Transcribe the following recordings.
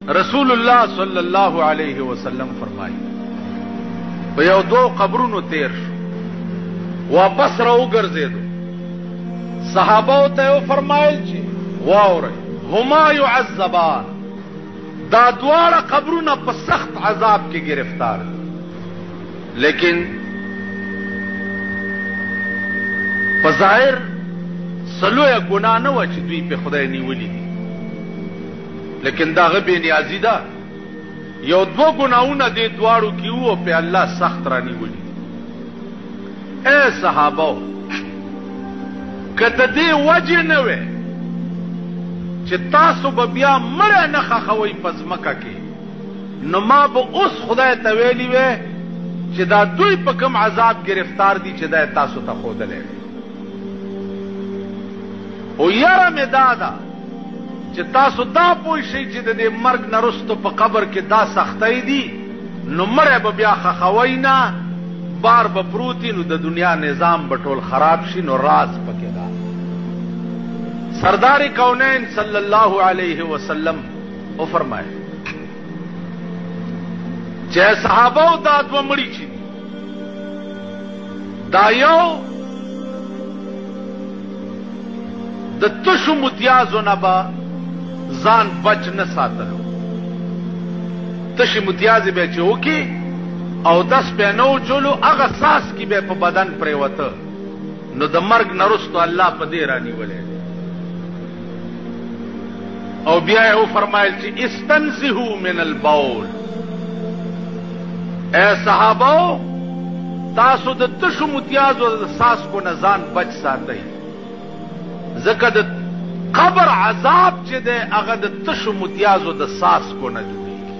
رسول الله صلی الله علیه وسلم فرمایي په یو دو قبرونو تیر شو واپس را وګرځېدو صحابه ته فرمایل چې واورئ هما يعذبان دا دواړه قبرونه په سخت عذاب کې گرفتار دي لیکن په ظاهر سلویه ګناه نه وه چې دوی په خدای نیولي دي لیکن داغه بے نیازی ده یو دو گناہونه دې دواړو کې وو په الله سخت را نیولي اے صحابه کته دې وجه نه وې چې تاسو به بیا مړه نه خښوئ په ځمکه کې نو ما به اوس خدای ته ویلي وې چې دا دوی په کوم عذاب گرفتار دي چې دا تاسو ته ښودلی او یاره مې دا ده چې تاسو دا پوه شئ چې د دې مرګ نه رستو په قبر کې دا سختۍ دي نو مړی به بیا خښوئ نه بار به پروت نو د دنیا نظام به ټول خراب شي نو راز پکې ده سردار کونین صلی الله علیه وسلم او فرمائے چې صحابه دا دوه مړي چې دا یو د تشو متیازو نه به ځان بچ نه ساتلو تشي متیازې به چې وکي او دس به نو چولو هغه ساس کې به په بدن پرېوته نو د مرګ نه رستو الله په دې رانیولی او بیا یې وفرمایل چې استنزهوا من البول اے صحابو تاسو د تشو متیازو د ساسکو نه ځان بچ ساتئ ځکه د قبر عذاب چې دی هغه د تشو متیازو د ساسکو نه جوړېږي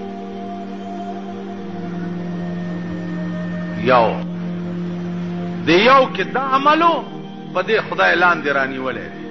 یو د یو کې دا عملو په دې خدای لاندې رانیولی دی